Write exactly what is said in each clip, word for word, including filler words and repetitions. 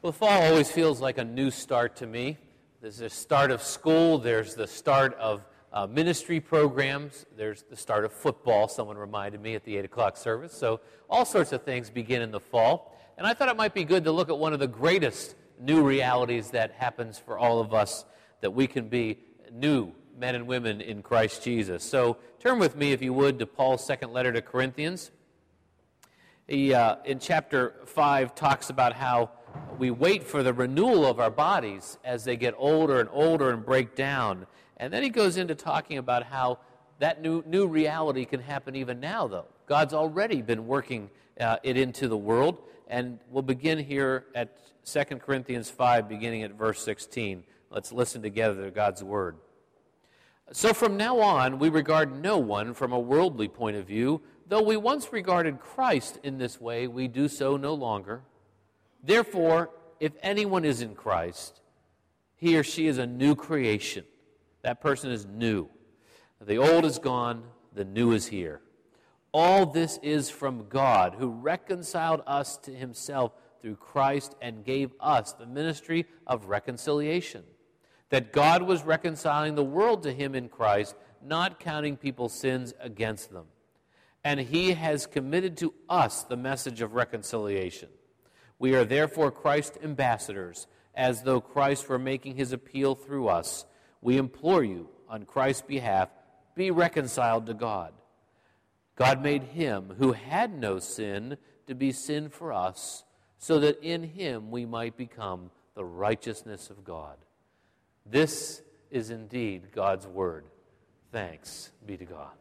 Well, fall always feels like a new start to me. There's the start of school, there's the start of uh, ministry programs, there's the start of football, someone reminded me at the eight o'clock service. So all sorts of things begin in the fall. And I thought it might be good to look at one of the greatest new realities that happens for all of us, that we can be new men and women in Christ Jesus. So turn with me, if you would, to Paul's second letter to Corinthians. He, uh, in chapter five, talks about how we wait for the renewal of our bodies as they get older and older and break down. And then he goes into talking about how that new, new reality can happen even now, though. God's already been working uh, it into the world. And we'll begin here at Second Corinthians five, beginning at verse sixteen. Let's listen together to God's word. So from now on, we regard no one from a worldly point of view. Though we once regarded Christ in this way, we do so no longer. Therefore, if anyone is in Christ, he or she is a new creation. That person is new. The old is gone, the new is here. All this is from God, who reconciled us to himself through Christ and gave us the ministry of reconciliation. That God was reconciling the world to him in Christ, not counting people's sins against them. And he has committed to us the message of reconciliation. We are therefore Christ's ambassadors, as though Christ were making his appeal through us. We implore you, on Christ's behalf, be reconciled to God. God made him who had no sin to be sin for us, so that in him we might become the righteousness of God. This is indeed God's word. Thanks be to God.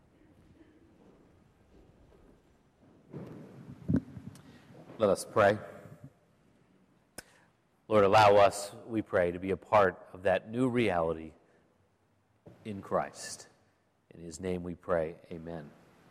Let us pray. Lord, allow us, we pray, to be a part of that new reality in Christ. In his name we pray, amen.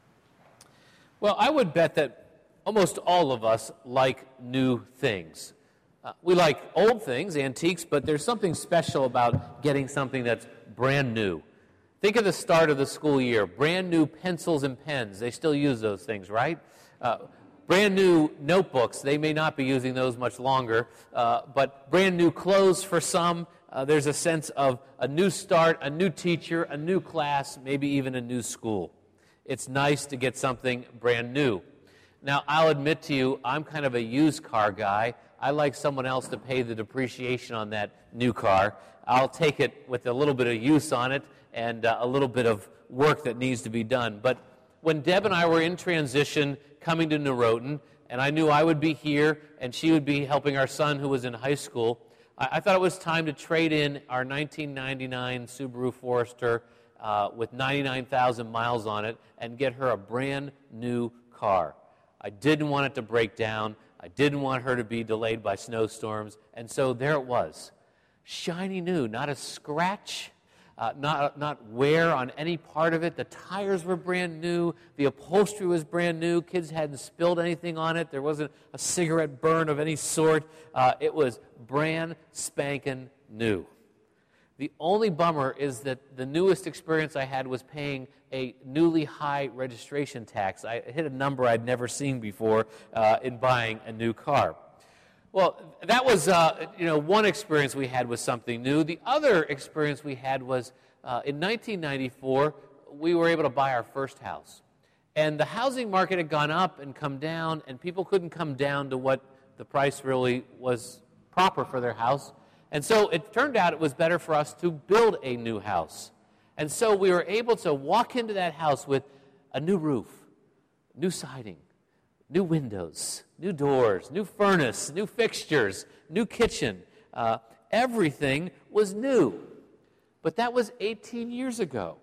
Well, I would bet that almost all of us like new things. Uh, we like old things, antiques, but there's something special about getting something that's brand new. Think of the start of the school year. Brand new pencils and pens. They still use those things, right? Uh, brand new notebooks. They may not be using those much longer, uh, but brand new clothes for some. Uh, there's a sense of a new start, a new teacher, a new class, maybe even a new school. It's nice to get something brand new. Now, I'll admit to you, I'm kind of a used car guy. I like someone else to pay the depreciation on that new car. I'll take it with a little bit of use on it and uh, a little bit of work that needs to be done. But when Deb and I were in transition coming to Norotan, and I knew I would be here and she would be helping our son who was in high school, I, I thought it was time to trade in our nineteen ninety-nine Subaru Forester uh, with ninety-nine thousand miles on it and get her a brand new car. I didn't want it to break down. I didn't want her to be delayed by snowstorms. And so there it was. Shiny new, not a scratch, uh, not, not wear on any part of it. The tires were brand new. The upholstery was brand new. Kids hadn't spilled anything on it. There wasn't a cigarette burn of any sort. Uh, it was brand spanking new. The only bummer is that the newest experience I had was paying a newly high registration tax. I hit a number I'd never seen before uh, in buying a new car. Well, that was uh, you know one experience we had with something new. The other experience we had was uh, in nineteen ninety-four, we were able to buy our first house. And the housing market had gone up and come down, and people couldn't come down to what the price really was proper for their house. And so it turned out it was better for us to build a new house. And so we were able to walk into that house with a new roof, new siding, new windows, new doors, new furnace, new fixtures, new kitchen. Uh, everything was new. But that was eighteen years ago.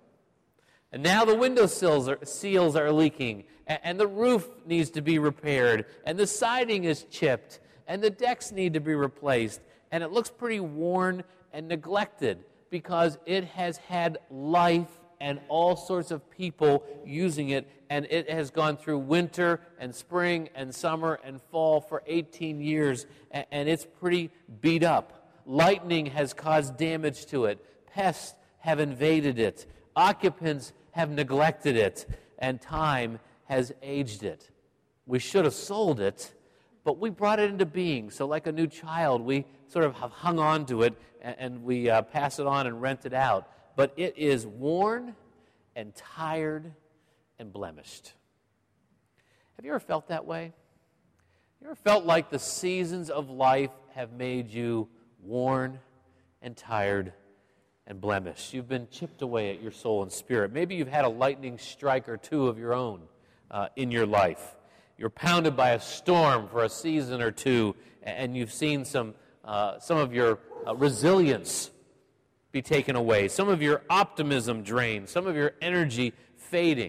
And now the window sills are, seals are leaking, and, and the roof needs to be repaired, and the siding is chipped, and the decks need to be replaced. And it looks pretty worn and neglected because it has had life and all sorts of people using it, and it has gone through winter and spring and summer and fall for eighteen years, and it's pretty beat up. Lightning has caused damage to it. Pests have invaded it. Occupants have neglected it, and time has aged it. We should have sold it, but we brought it into being. So like a new child, we sort of have hung on to it, and, and we uh, pass it on and rent it out. But it is worn and tired and blemished. Have you ever felt that way? You ever felt like the seasons of life have made you worn and tired and blemished? You've been chipped away at your soul and spirit. Maybe you've had a lightning strike or two of your own uh, in your life. You're pounded by a storm for a season or two, and you've seen some, uh, some of your uh, resilience be taken away, some of your optimism drained, some of your energy fading.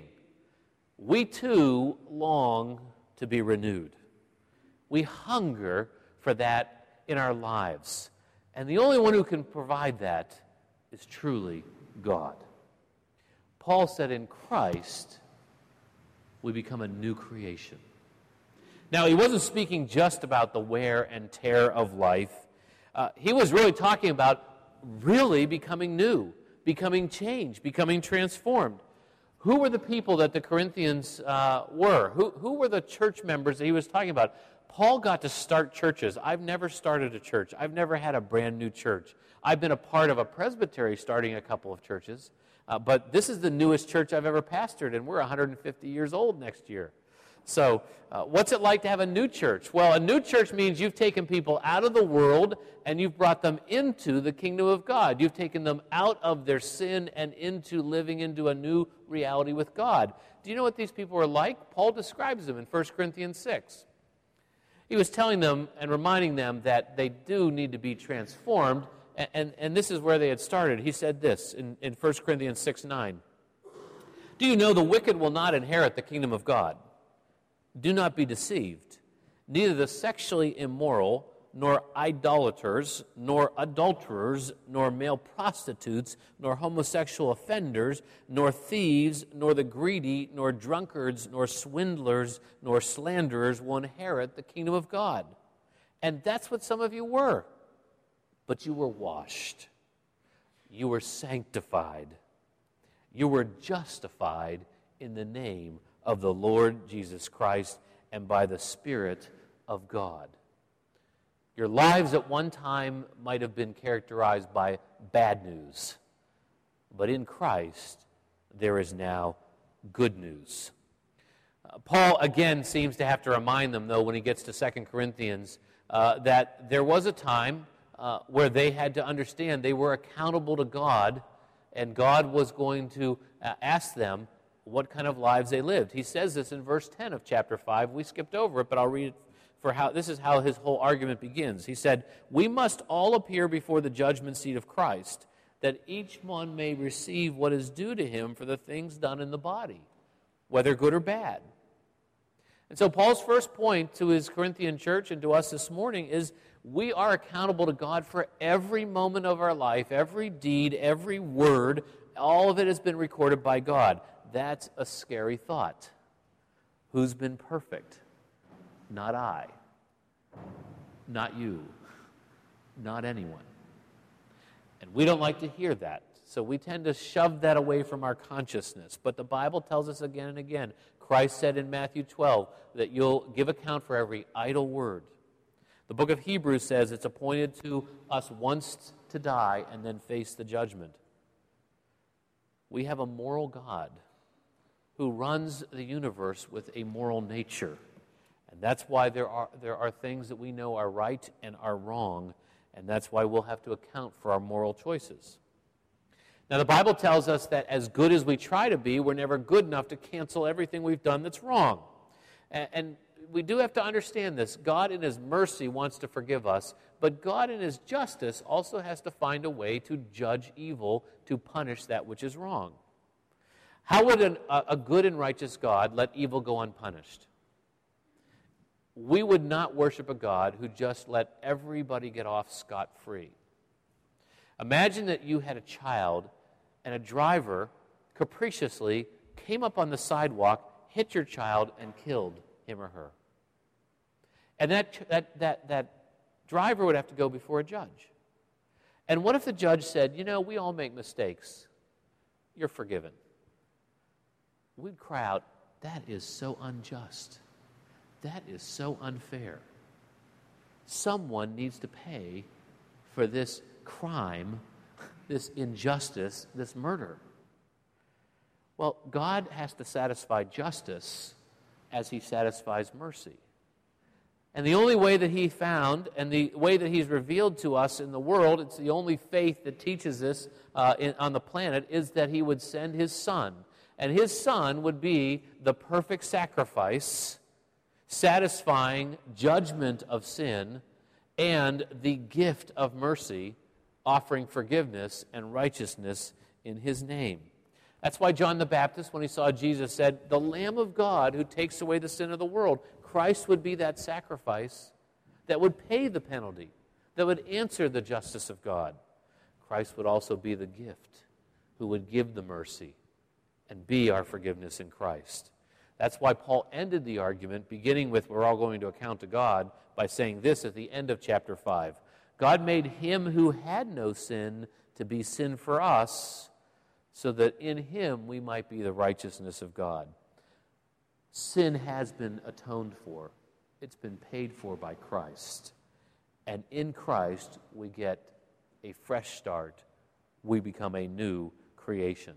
We too long to be renewed. We hunger for that in our lives. And the only one who can provide that is truly God. Paul said in Christ, we become a new creation. Now, he wasn't speaking just about the wear and tear of life. Uh, he was really talking about really becoming new, becoming changed, becoming transformed. Who were the people that the Corinthians uh, were? Who, who were the church members that he was talking about? Paul got to start churches. I've never started a church. I've never had a brand new church. I've been a part of a presbytery starting a couple of churches, uh, but this is the newest church I've ever pastored, and we're one hundred fifty years old next year. So uh, what's it like to have a new church? Well, a new church means you've taken people out of the world and you've brought them into the kingdom of God. You've taken them out of their sin and into living into a new reality with God. Do you know what these people are like? Paul describes them in First Corinthians six. He was telling them and reminding them that they do need to be transformed, and, and, and this is where they had started. He said this in, in First Corinthians six nine. Do you know the wicked will not inherit the kingdom of God? Do not be deceived. Neither the sexually immoral, nor idolaters, nor adulterers, nor male prostitutes, nor homosexual offenders, nor thieves, nor the greedy, nor drunkards, nor swindlers, nor slanderers will inherit the kingdom of God. And that's what some of you were. But you were washed. You were sanctified. You were justified in the name of the Lord Jesus Christ and by the Spirit of God. Your lives at one time might have been characterized by bad news, but in Christ there is now good news. Uh, Paul again seems to have to remind them, though, when he gets to Second Corinthians, uh, that there was a time uh, where they had to understand they were accountable to God, and God was going to uh, ask them what kind of lives they lived. He says this in verse ten of chapter five. We skipped over it, but I'll read it for how this is how his whole argument begins. He said, "We must all appear before the judgment seat of Christ, that each one may receive what is due to him for the things done in the body, whether good or bad." And so Paul's first point to his Corinthian church and to us this morning is we are accountable to God for every moment of our life, every deed, every word. All of it has been recorded by God. That's a scary thought. Who's been perfect? Not I. Not you. Not anyone. And we don't like to hear that, so we tend to shove that away from our consciousness. But the Bible tells us again and again, Christ said in Matthew twelve that you'll give account for every idle word. The book of Hebrews says it's appointed to us once to die and then face the judgment. We have a moral God who runs the universe with a moral nature. And that's why there are, there are things that we know are right and are wrong, and that's why we'll have to account for our moral choices. Now, the Bible tells us that as good as we try to be, we're never good enough to cancel everything we've done that's wrong. And, and we do have to understand this. God in His mercy wants to forgive us, but God in His justice also has to find a way to judge evil, to punish that which is wrong. How would an, a, a good and righteous God let evil go unpunished? We would not worship a God who just let everybody get off scot-free. Imagine that you had a child and a driver capriciously came up on the sidewalk, hit your child, and killed him or her. And that, that, that, that driver would have to go before a judge. And what if the judge said, you know, we all make mistakes. You're forgiven. We'd cry out, that is so unjust. That is so unfair. someone needs to pay for this crime, this injustice, this murder. Well, God has to satisfy justice as he satisfies mercy. And the only way that he found, and the way that he's revealed to us in the world, it's the only faith that teaches this uh, in, on the planet, is that he would send his Son. And his Son would be the perfect sacrifice, satisfying judgment of sin, and the gift of mercy, offering forgiveness and righteousness in his name. That's why John the Baptist, when he saw Jesus, said, "The Lamb of God who takes away the sin of the world." Christ would be that sacrifice that would pay the penalty, that would answer the justice of God. Christ would also be the gift who would give the mercy and be our forgiveness in Christ. That's why Paul ended the argument, beginning with, "We're all going to account to God," by saying this at the end of chapter five. God made him who had no sin to be sin for us, so that in him we might be the righteousness of God. Sin has been atoned for. It's been paid for by Christ. And in Christ, we get a fresh start. We become a new creation.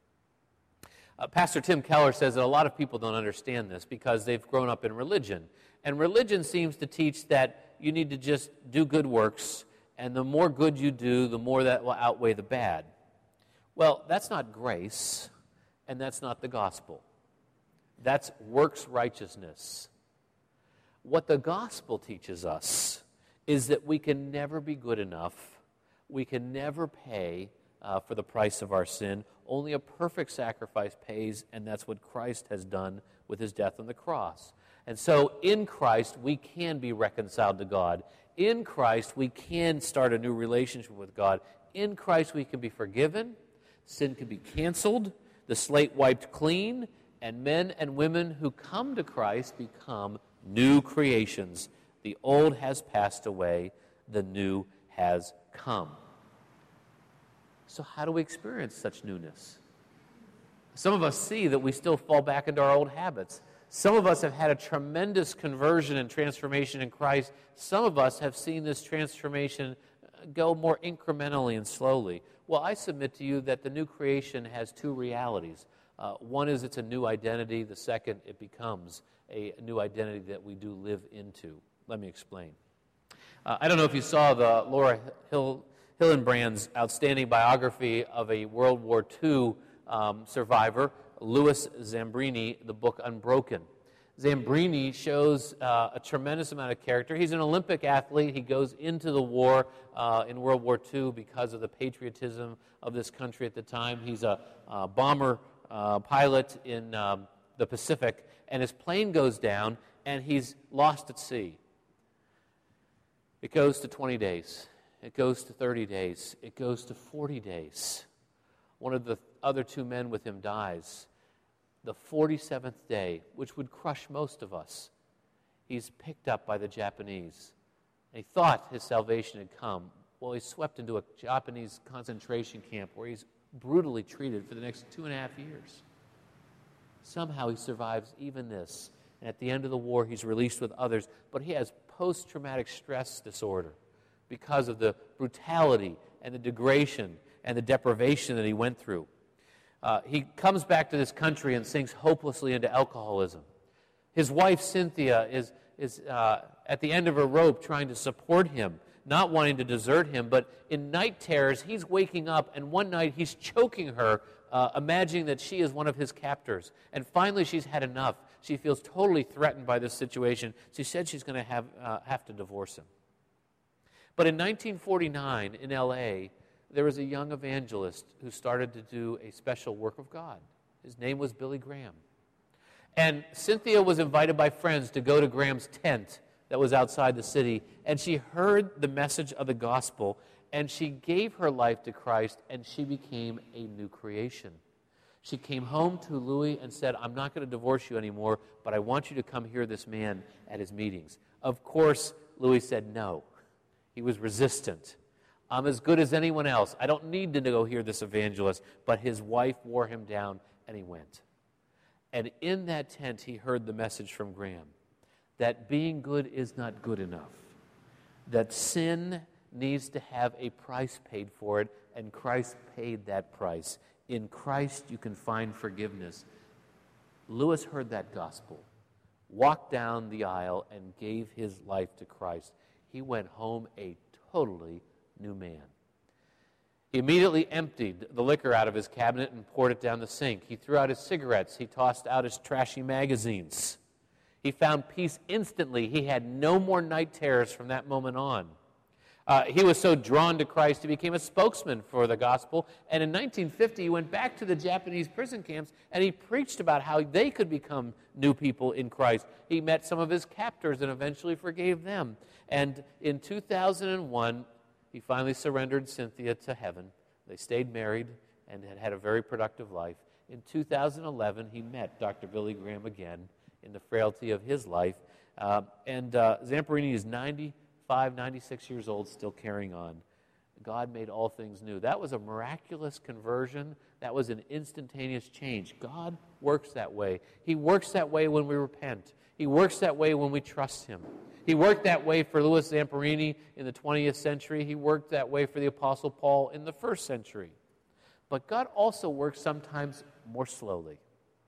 Uh, Pastor Tim Keller says that a lot of people don't understand this because they've grown up in religion. And religion seems to teach that you need to just do good works, and the more good you do, the more that will outweigh the bad. Well, that's not grace, and that's not the gospel. That's works righteousness. What the gospel teaches us is that we can never be good enough. We can never pay uh, for the price of our sin. Only a perfect sacrifice pays, and that's what Christ has done with his death on the cross. And so in Christ, we can be reconciled to God. In Christ, we can start a new relationship with God. In Christ, we can be forgiven. Sin can be canceled. The slate wiped clean. And men and women who come to Christ become new creations. The old has passed away, the new has come. So how do we experience such newness? Some of us see that we still fall back into our old habits. Some of us have had a tremendous conversion and transformation in Christ. Some of us have seen this transformation go more incrementally and slowly. Well, I submit to you that the new creation has two realities. Uh, one is it's a new identity. The second, it becomes a new identity that we do live into. Let me explain. Uh, I don't know if you saw the Laura Hill, Hillenbrand's outstanding biography of a World War Two um, survivor, Louis Zambrini, the book Unbroken. Zambrini shows uh, a tremendous amount of character. He's an Olympic athlete. He goes into the war uh, in World War Two because of the patriotism of this country at the time. He's a uh, bomber Uh, pilot in um, the Pacific, and his plane goes down, and he's lost at sea. It goes to twenty days. It goes to thirty days. It goes to forty days. One of the other two men with him dies. The forty-seventh day, which would crush most of us, he's picked up by the Japanese. And he thought his salvation had come. Well, he's swept into a Japanese concentration camp where he's brutally treated for the next two and a half years. Somehow he survives even this. And at the end of the war, he's released with others. But he has post-traumatic stress disorder because of the brutality and the degradation and the deprivation that he went through. Uh, he comes back to this country and sinks hopelessly into alcoholism. His wife, Cynthia, is, is uh, at the end of her rope trying to support him, not wanting to desert him, but in night terrors, he's waking up, and one night he's choking her, uh, imagining that she is one of his captors. And finally, she's had enough. She feels totally threatened by this situation. She said she's going to have uh, have to divorce him. But in nineteen forty-nine, in L A, there was a young evangelist who started to do a special work of God. His name was Billy Graham. And Cynthia was invited by friends to go to Graham's tent that was outside the city, and she heard the message of the gospel, and she gave her life to Christ, and she became a new creation. She came home to Louis and said, "I'm not going to divorce you anymore, but I want you to come hear this man at his meetings." Of course, Louis said no. He was resistant. "I'm as good as anyone else. I don't need to go hear this evangelist." But his wife wore him down, and he went. And in that tent, he heard the message from Graham that being good is not good enough. that sin needs to have a price paid for it, and Christ paid that price. In Christ you can find forgiveness. Lewis heard that gospel, walked down the aisle, and gave his life to Christ. He went home a totally new man. He immediately emptied the liquor out of his cabinet and poured it down the sink. He threw out his cigarettes. He tossed out his trashy magazines. He found peace instantly. He had no more night terrors from that moment on. Uh, he was so drawn to Christ, he became a spokesman for the gospel. And in nineteen fifty, he went back to the Japanese prison camps, and he preached about how they could become new people in Christ. He met some of his captors and eventually forgave them. And in two thousand one, he finally surrendered Cynthia to heaven. They stayed married and had had a very productive life. In two thousand eleven, he met Doctor Billy Graham again in the frailty of his life. Uh, and uh, Zamperini is ninety-five, ninety-six years old, still carrying on. God made all things new. That was a miraculous conversion. That was an instantaneous change. God works that way. He works that way when we repent. He works that way when we trust Him. He worked that way for Louis Zamperini in the twentieth century. He worked that way for the Apostle Paul in the first century. But God also works sometimes more slowly.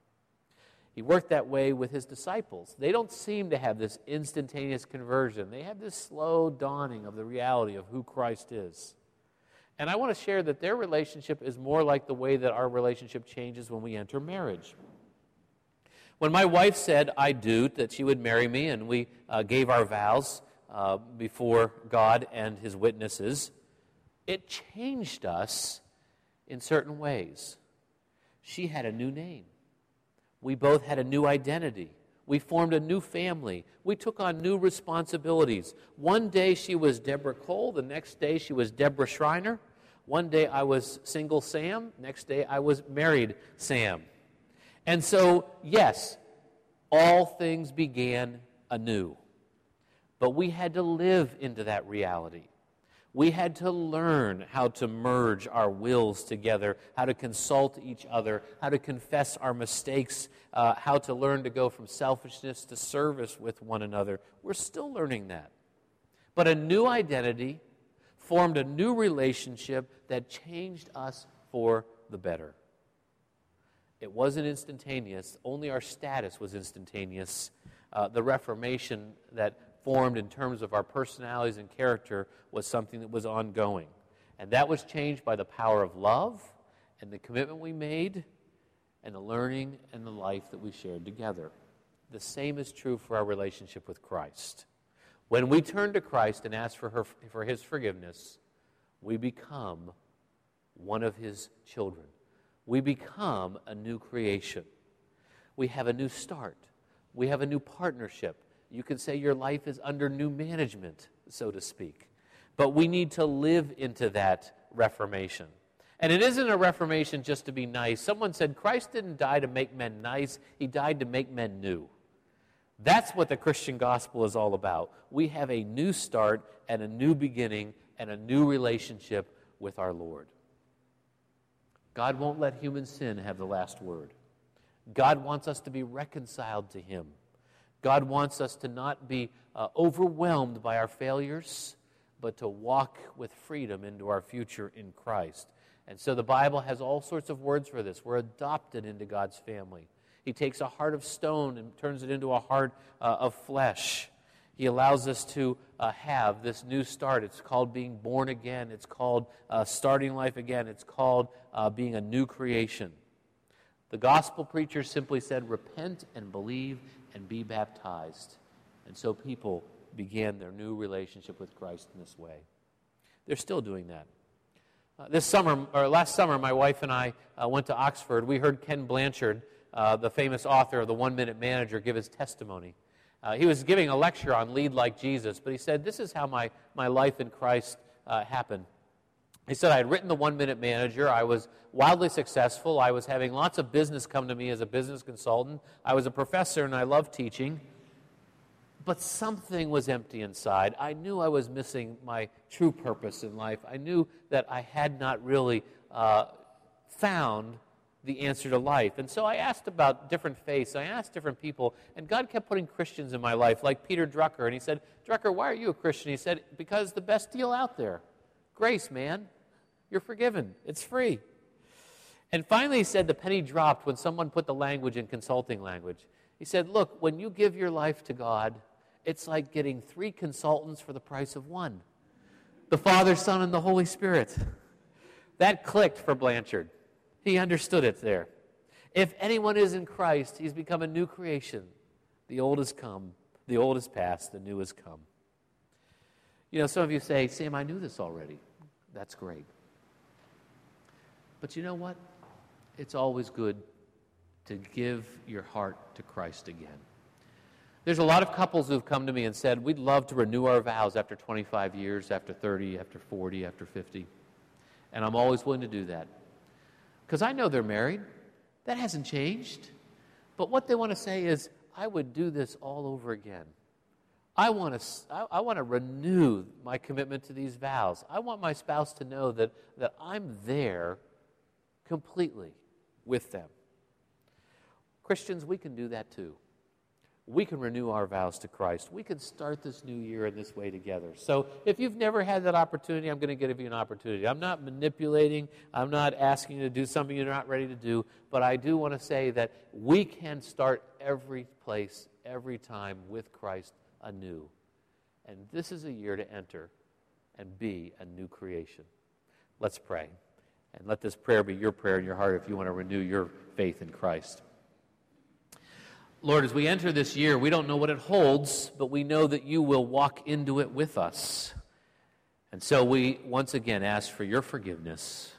He worked that way with His disciples. They don't seem to have this instantaneous conversion. They have this slow dawning of the reality of who Christ is. And I want to share that their relationship is more like the way that our relationship changes when we enter marriage. When my wife said, I do, that she would marry me, and we uh, gave our vows uh, before God and His witnesses, it changed us in certain ways. She had a new name. We both had a new identity. We formed a new family. We took on new responsibilities. One day she was Deborah Cole. The next day she was Deborah Schreiner. One day I was single Sam. Next day I was married Sam. And so, yes, all things began anew. But we had to live into that reality. We had to learn how to merge our wills together, how to consult each other, how to confess our mistakes, uh, how to learn to go from selfishness to service with one another. We're still learning that. But a new identity formed a new relationship that changed us for the better. It wasn't instantaneous. Only our status was instantaneous. Uh, the reformation that formed in terms of our personalities and character was something that was ongoing. And that was changed by the power of love and the commitment we made and the learning and the life that we shared together. The same is true for our relationship with Christ. When we turn to Christ and ask for, her, for His forgiveness, we become one of His children. We become a new creation. We have a new start. We have a new partnership. You could say your life is under new management, so to speak. But we need to live into that reformation. And it isn't a reformation just to be nice. Someone said Christ didn't die to make men nice. He died to make men new. That's what the Christian gospel is all about. We have a new start and a new beginning and a new relationship with our Lord. God won't let human sin have the last word. God wants us to be reconciled to Him. God wants us to not be uh, overwhelmed by our failures, but to walk with freedom into our future in Christ. And so the Bible has all sorts of words for this. We're adopted into God's family. He takes a heart of stone and turns it into a heart uh, of flesh. He allows us to uh, have this new start. It's called being born again. It's called uh, starting life again. It's called uh, being a new creation. The gospel preacher simply said, repent and believe and be baptized. And so people began their new relationship with Christ in this way. They're still doing that. Uh, this summer, or last summer, my wife and I uh, went to Oxford. We heard Ken Blanchard, uh, the famous author of The One-Minute Manager, give his testimony. Uh, he was giving a lecture on Lead Like Jesus, but he said, this is how my, my life in Christ uh, happened. He said, I had written The One-Minute Manager. I was wildly successful. I was having lots of business come to me as a business consultant. I was a professor, and I loved teaching. But something was empty inside. I knew I was missing my true purpose in life. I knew that I had not really uh, found the answer to life. And so I asked about different faiths. I asked different people, and God kept putting Christians in my life, like Peter Drucker. And he said, Drucker, why are you a Christian? He said, because the best deal out there. Grace, man. You're forgiven. It's free. And finally he said the penny dropped when someone put the language in consulting language. He said, look, when you give your life to God, it's like getting three consultants for the price of one. The Father, Son, and the Holy Spirit. That clicked for Blanchard. He understood it there. If anyone is in Christ, he's become a new creation. The old has come, the old has passed, the new has come. You know, some of you say, Sam, I knew this already. That's great. But you know what? It's always good to give your heart to Christ again. There's a lot of couples who've come to me and said, we'd love to renew our vows after twenty-five years, after thirty, after forty, after fifty. And I'm always willing to do that. Because I know they're married. That hasn't changed. But what they want to say is, I would do this all over again. I want to I, I want to renew my commitment to these vows. I want my spouse to know that, that I'm there completely with them. Christians, we can do that too. We can renew our vows to Christ. We can start this new year in this way together. So if you've never had that opportunity, I'm going to give you an opportunity. I'm not manipulating. I'm not asking you to do something you're not ready to do. But I do want to say that we can start every place, every time with Christ anew. And this is a year to enter and be a new creation. Let's pray. And let this prayer be your prayer in your heart if you want to renew your faith in Christ. Lord, as we enter this year, we don't know what it holds, but we know that you will walk into it with us. And so we once again ask for your forgiveness,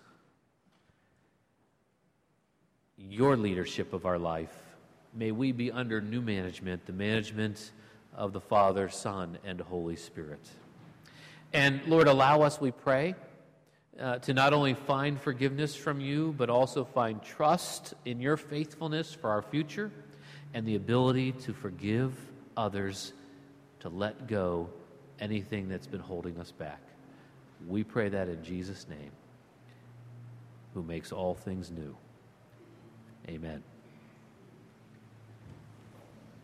your leadership of our life. May we be under new management, the management of the Father, Son, and Holy Spirit. And Lord, allow us, we pray, uh, to not only find forgiveness from you, but also find trust in your faithfulness for our future, and the ability to forgive others, to let go anything that's been holding us back. We pray that in Jesus' name, who makes all things new. Amen.